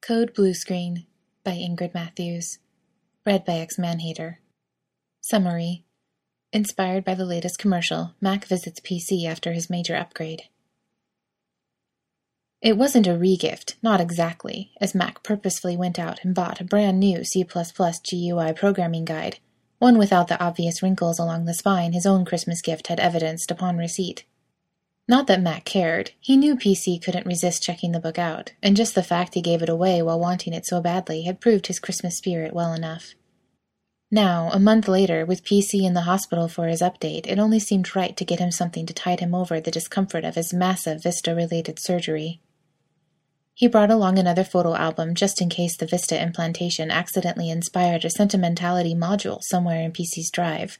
Code Blue Screen by Ingrid Matthews. Read by X-Manhater. Summary. Inspired by the latest commercial, Mac visits PC after his major upgrade. It wasn't a regift, not exactly, as Mac purposefully went out and bought a brand new C++ GUI programming guide, one without the obvious wrinkles along the spine his own Christmas gift had evidenced upon receipt. Not that Mac cared. He knew PC couldn't resist checking the book out, and just the fact he gave it away while wanting it so badly had proved his Christmas spirit well enough. Now, a month later, with PC in the hospital for his update, it only seemed right to get him something to tide him over the discomfort of his massive Vista-related surgery. He brought along another photo album just in case the Vista implantation accidentally inspired a sentimentality module somewhere in PC's drive.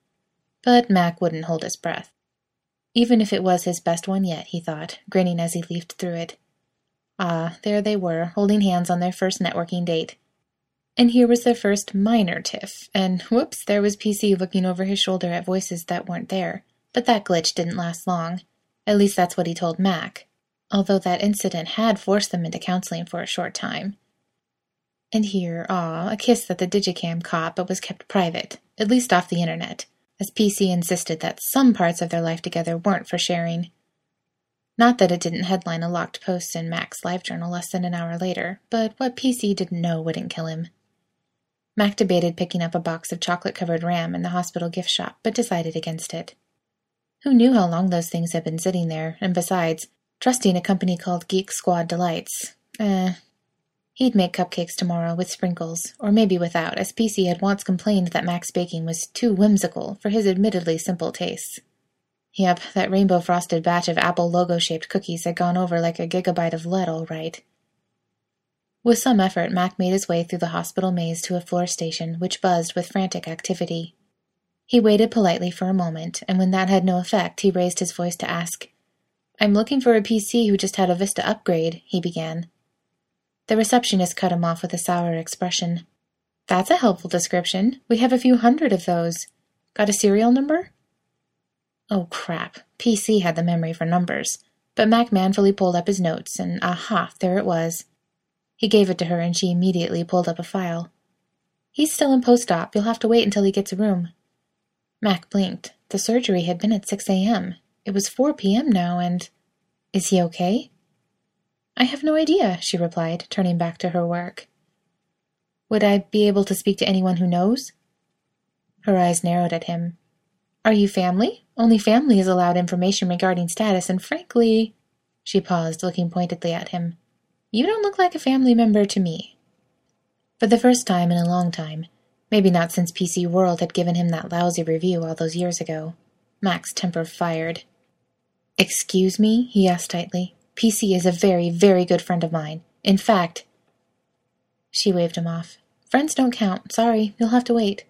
But Mac wouldn't hold his breath. Even if it was his best one yet, he thought, grinning as he leafed through it. Ah, there they were, holding hands on their first networking date. And here was their first minor tiff, and whoops, there was PC looking over his shoulder at voices that weren't there. But that glitch didn't last long. At least that's what he told Mac, although that incident had forced them into counseling for a short time. And here, a kiss that the Digicam caught but was kept private, at least off the internet, as PC insisted that some parts of their life together weren't for sharing. Not that it didn't headline a locked post in Mac's LiveJournal less than an hour later, but what PC didn't know wouldn't kill him. Mac debated picking up a box of chocolate-covered RAM in the hospital gift shop, but decided against it. Who knew how long those things had been sitting there, and besides, trusting a company called Geek Squad Delights, He'd make cupcakes tomorrow with sprinkles, or maybe without, as PC had once complained that Mac's baking was too whimsical for his admittedly simple tastes. Yep, that rainbow-frosted batch of Apple logo-shaped cookies had gone over like a gigabyte of lead, all right. With some effort, Mac made his way through the hospital maze to a floor station, which buzzed with frantic activity. He waited politely for a moment, and when that had no effect, he raised his voice to ask, "I'm looking for a PC who just had a Vista upgrade," he began. The receptionist cut him off with a sour expression. "That's a helpful description. We have a few hundred of those. Got a serial number?" Oh, crap. PC had the memory for numbers. But Mac manfully pulled up his notes, and aha, there it was. He gave it to her, and she immediately pulled up a file. "He's still in post-op. You'll have to wait until he gets a room." Mac blinked. The surgery had been at 6 a.m. It was 4 p.m. now, and... "Is he okay?" "I have no idea," she replied, turning back to her work. "Would I be able to speak to anyone who knows?" Her eyes narrowed at him. "Are you family? Only family is allowed information regarding status, and frankly..." She paused, looking pointedly at him. "You don't look like a family member to me." For the first time in a long time, maybe not since PC World had given him that lousy review all those years ago, Mac's temper fired. "Excuse me?" he asked tightly. "PC is a very, very good friend of mine. In fact..." She waved him off. "Friends don't count. Sorry, you'll have to wait."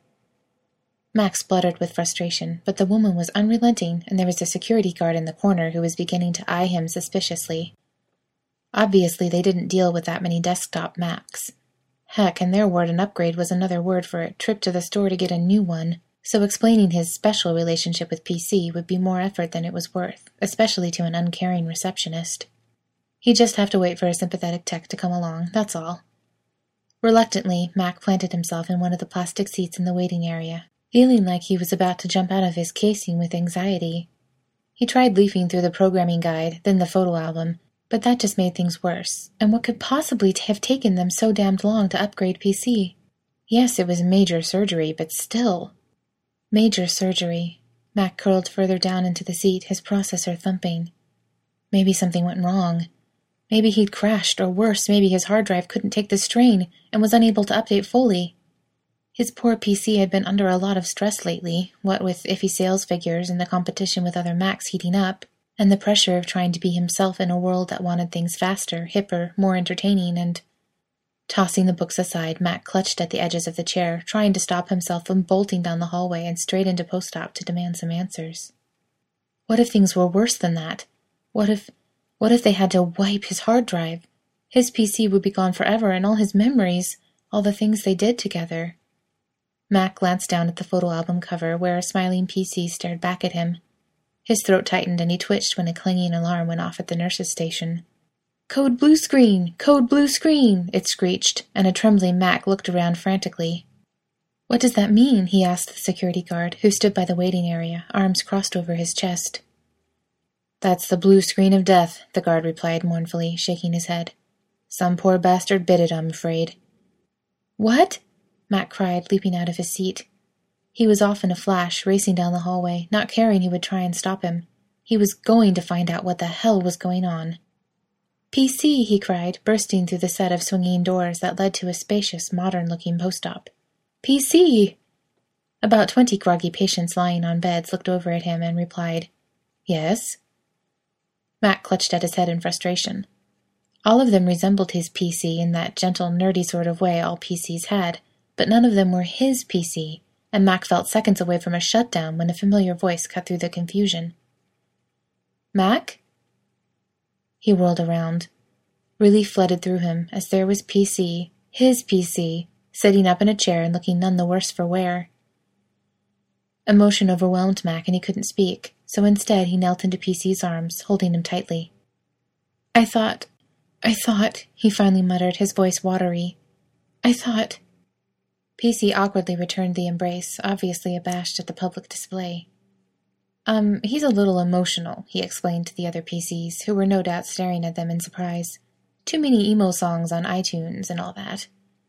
Mac spluttered with frustration, but the woman was unrelenting, and there was a security guard in the corner who was beginning to eye him suspiciously. Obviously, they didn't deal with that many desktop Macs. Heck, in their ward an upgrade was another word for a trip to the store to get a new one, so explaining his special relationship with PC would be more effort than it was worth, especially to an uncaring receptionist. He'd just have to wait for a sympathetic tech to come along, that's all. Reluctantly, Mac planted himself in one of the plastic seats in the waiting area, feeling like he was about to jump out of his casing with anxiety. He tried leafing through the programming guide, then the photo album, but that just made things worse. And what could possibly have taken them so damned long to upgrade PC? Yes, it was major surgery, but still. Major surgery. Mac curled further down into the seat, his processor thumping. Maybe something went wrong. Maybe he'd crashed, or worse, maybe his hard drive couldn't take the strain and was unable to update fully. His poor PC had been under a lot of stress lately, what with iffy sales figures and the competition with other Macs heating up, and the pressure of trying to be himself in a world that wanted things faster, hipper, more entertaining, and... Tossing the books aside, Mac clutched at the edges of the chair, trying to stop himself from bolting down the hallway and straight into post-op to demand some answers. What if things were worse than that? What if they had to wipe his hard drive? His PC would be gone forever, and all his memories, all the things they did together. Mac glanced down at the photo album cover, where a smiling PC stared back at him. His throat tightened, and he twitched when a clanging alarm went off at the nurse's station. "Code blue screen! Code blue screen!" it screeched, and a trembling Mac looked around frantically. "What does that mean?" he asked the security guard, who stood by the waiting area, arms crossed over his chest. "That's the blue screen of death," the guard replied mournfully, shaking his head. "Some poor bastard bit it, I'm afraid." "What?" Mac cried, leaping out of his seat. He was off in a flash, racing down the hallway, not caring who would try and stop him. He was going to find out what the hell was going on. "PC!" he cried, bursting through the set of swinging doors that led to a spacious, modern-looking post-op. "PC!" About 20 groggy patients lying on beds looked over at him and replied, "Yes?" Mac clutched at his head in frustration. All of them resembled his PC in that gentle, nerdy sort of way all PCs had, but none of them were his PC, and Mac felt seconds away from a shutdown when a familiar voice cut through the confusion. "Mac?" He whirled around. Relief flooded through him as there was PC, his PC, sitting up in a chair and looking none the worse for wear. Emotion overwhelmed Mac and he couldn't speak, so instead he knelt into PC's arms, holding him tightly. I thought, he finally muttered, his voice watery. I thought... PC awkwardly returned the embrace, obviously abashed at the public display. He's a little emotional, he explained to the other PCs, who were no doubt staring at them in surprise. Too many emo songs on iTunes and all that.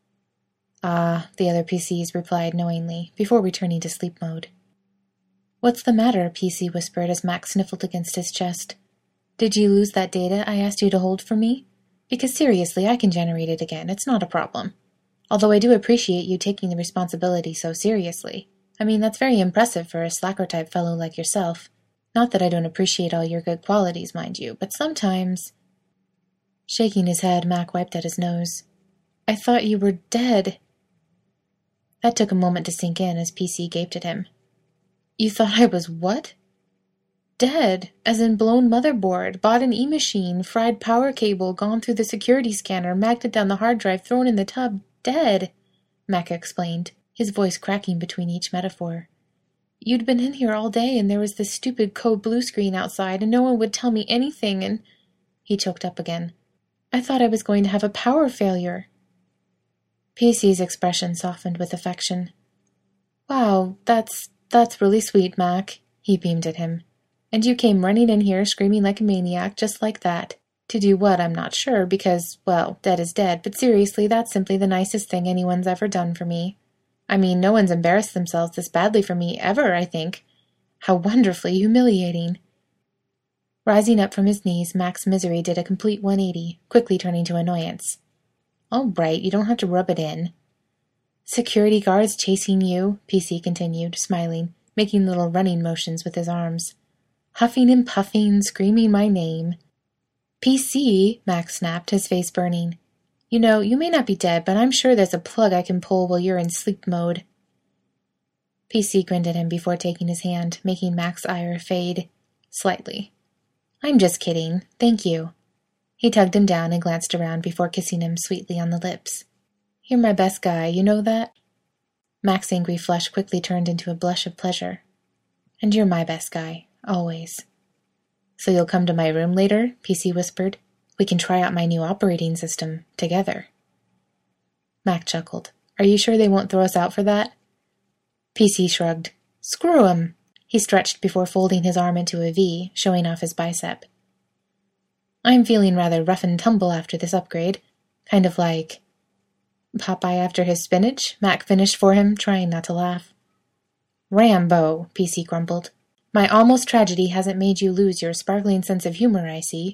Ah, the other PCs replied knowingly, before returning to sleep mode. What's the matter? PC whispered as Mac sniffled against his chest. Did you lose that data I asked you to hold for me? Because seriously, I can generate it again. It's not a problem. Although I do appreciate you taking the responsibility so seriously. I mean, that's very impressive for a slacker-type fellow like yourself. Not that I don't appreciate all your good qualities, mind you, but sometimes... Shaking his head, Mac wiped at his nose. I thought you were dead. That took a moment to sink in as PC gaped at him. You thought I was what? Dead, as in blown motherboard, bought an e-machine, fried power cable, gone through the security scanner, magnet down the hard drive, thrown in the tub. Dead, Mac explained, his voice cracking between each metaphor. You'd been in here all day, and there was this stupid code blue screen outside, and no one would tell me anything, and... He choked up again. I thought I was going to have a power failure. PC's expression softened with affection. Wow, that's really sweet, Mac, he beamed at him. And you came running in here screaming like a maniac, just like that. To do what, I'm not sure, because, well, dead is dead, but seriously, that's simply the nicest thing anyone's ever done for me. I mean, no one's embarrassed themselves this badly for me ever, I think. How wonderfully humiliating. Rising up from his knees, Mac's misery did a complete 180, quickly turning to annoyance. All right, you don't have to rub it in. Security guards chasing you, PC continued, smiling, making little running motions with his arms. Huffing and puffing, screaming my name. PC, Mac snapped, his face burning. You know, you may not be dead, but I'm sure there's a plug I can pull while you're in sleep mode. PC grinned at him before taking his hand, making Mac's ire fade. Slightly. I'm just kidding. Thank you. He tugged him down and glanced around before kissing him sweetly on the lips. You're my best guy, you know that? Mac's angry flush quickly turned into a blush of pleasure. And you're my best guy, always. So you'll come to my room later? PC whispered. We can try out my new operating system, together. Mac chuckled. Are you sure they won't throw us out for that? PC shrugged. Screw 'em. He stretched before folding his arm into a V, showing off his bicep. I'm feeling rather rough and tumble after this upgrade. Kind of like... Popeye after his spinach? Mac finished for him, trying not to laugh. Rambo, PC grumbled. My almost tragedy hasn't made you lose your sparkling sense of humor, I see.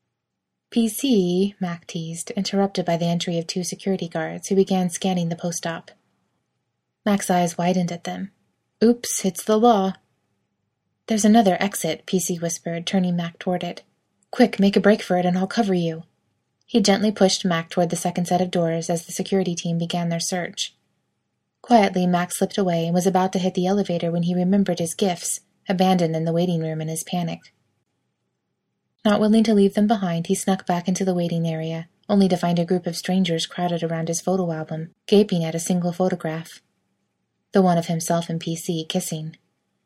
PC, Mac teased, interrupted by the entry of 2 security guards, who began scanning the post-op. Mac's eyes widened at them. Oops, it's the law. There's another exit, PC whispered, turning Mac toward it. Quick, make a break for it and I'll cover you. He gently pushed Mac toward the second set of doors as the security team began their search. Quietly, Mac slipped away and was about to hit the elevator when he remembered his gifts, abandoned in the waiting room in his panic. Not willing to leave them behind, he snuck back into the waiting area, only to find a group of strangers crowded around his photo album, gaping at a single photograph. The one of himself and PC kissing.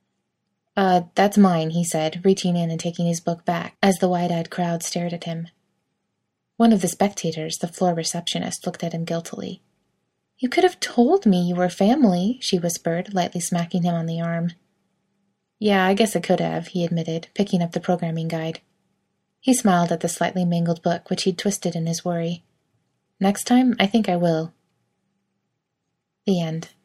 That's mine, he said, reaching in and taking his book back, as the wide-eyed crowd stared at him. One of the spectators, the floor receptionist, looked at him guiltily. "You could have told me you were family," she whispered, lightly smacking him on the arm. "Yeah, I guess I could have," he admitted, picking up the programming guide. He smiled at the slightly mangled book, which he'd twisted in his worry. "Next time, I think I will." The end.